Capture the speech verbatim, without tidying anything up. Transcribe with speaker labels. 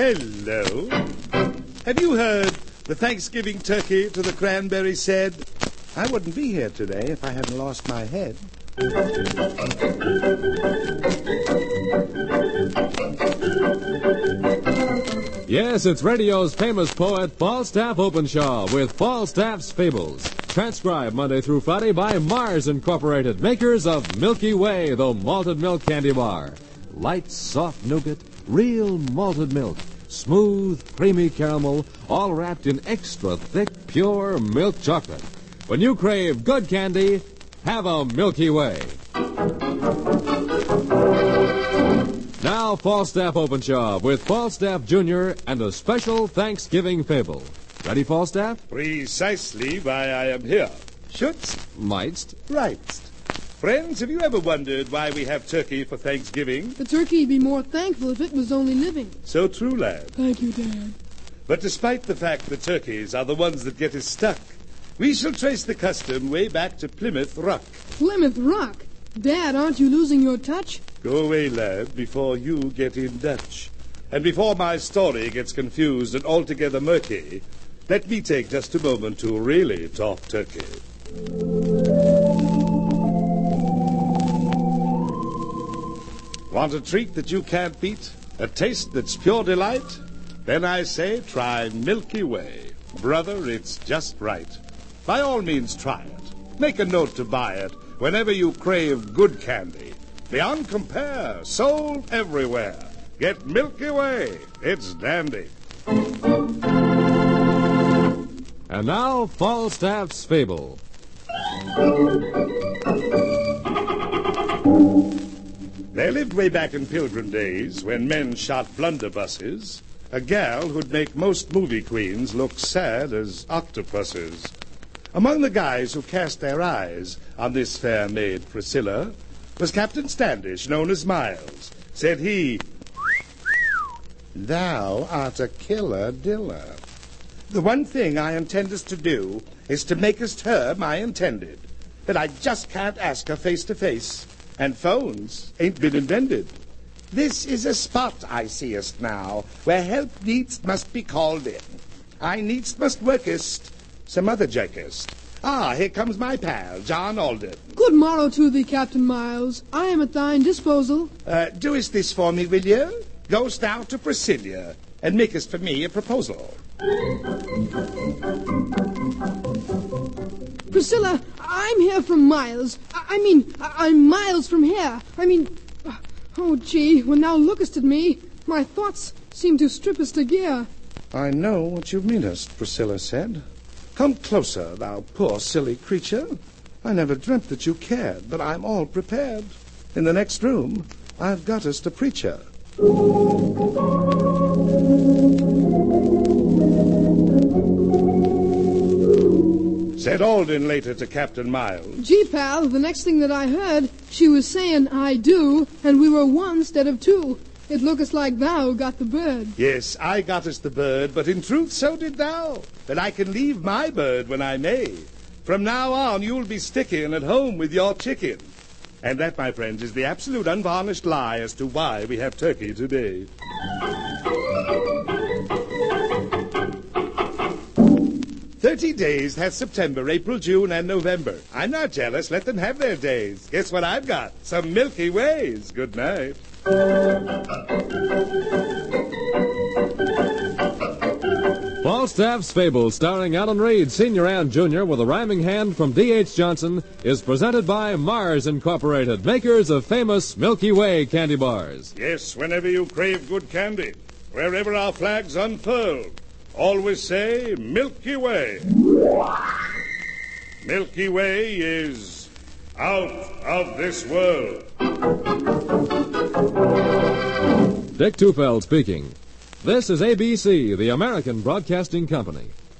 Speaker 1: Hello. Have you heard the Thanksgiving turkey to the cranberry said, I wouldn't be here today if I hadn't lost my head.
Speaker 2: Yes, it's radio's famous poet, Falstaff Openshaw, with Falstaff's Fables. Transcribed Monday through Friday by Mars Incorporated, makers of Milky Way, the malted milk candy bar. Light, soft nougat, real malted milk, smooth, creamy caramel, all wrapped in extra thick, pure milk chocolate. When you crave good candy, have a Milky Way. Now, Falstaff Openshaw with Falstaff Junior and a special Thanksgiving fable. Ready, Falstaff?
Speaker 1: Precisely why I am here. Shouldst?
Speaker 2: Mightst.
Speaker 1: Rightst. Friends, have you ever wondered why we have turkey for Thanksgiving?
Speaker 3: The turkey'd be more thankful if it was only living.
Speaker 1: So true, lad.
Speaker 3: Thank you, Dad.
Speaker 1: But despite the fact that turkeys are the ones that get us stuck, we shall trace the custom way back to Plymouth Rock.
Speaker 3: Plymouth Rock? Dad, aren't you losing your touch?
Speaker 1: Go away, lad, before you get in Dutch. And before my story gets confused and altogether murky, let me take just a moment to really talk turkey. Want a treat that you can't beat? A taste that's pure delight? Then I say try Milky Way. Brother, it's just right. By all means, try it. Make a note to buy it whenever you crave good candy. Beyond compare, sold everywhere. Get Milky Way. It's dandy.
Speaker 2: And now, Falstaff's Fable.
Speaker 1: There lived way back in Pilgrim days, when men shot blunderbusses, a gal who'd make most movie queens look sad as octopuses. Among the guys who cast their eyes on this fair maid Priscilla was Captain Standish, known as Miles. Said he, Thou art a killer diller. The one thing I intendest to do is to makest her my intended, but I just can't ask her face to face, and phones ain't been invented. This is a spot I seest now, where help needs must be called in. I needs must workest some other jerkest. Ah, here comes my pal, John Alden.
Speaker 3: Good morrow to thee, Captain Miles. I am at thine disposal.
Speaker 1: Uh, doest this for me, will you? Goest thou to Priscilla, and makest for me a proposal.
Speaker 3: Priscilla, I'm here from Miles. I, I mean, I, I'm miles from here. I mean, uh, oh, gee, when thou lookest at me, my thoughts seem to strip us to gear.
Speaker 1: I know what you meanest, Priscilla said. Come closer, thou poor silly creature. I never dreamt that you cared, but I'm all prepared. In the next room, I've got us a preacher. Said Alden later to Captain Miles.
Speaker 3: Gee, pal, the next thing that I heard, she was saying, I do, and we were one instead of two. It lookest like thou got the bird.
Speaker 1: Yes, I got us the bird, but in truth so did thou. But I can leave my bird when I may. From now on, you'll be sticking at home with your chicken. And that, my friends, is the absolute unvarnished lie as to why we have turkey today. Thirty days has September, April, June, and November. I'm not jealous. Let them have their days. Guess what I've got? Some Milky Ways. Good night.
Speaker 2: Falstaff's Fable, starring Alan Reed, Senior and Junior, with a rhyming hand from D H Johnson, is presented by Mars Incorporated, makers of famous Milky Way candy bars.
Speaker 1: Yes, whenever you crave good candy, wherever our flag's unfurled, always say Milky Way. Milky Way is out of this world.
Speaker 2: Dick Tufeld speaking. This is A B C, the American Broadcasting Company.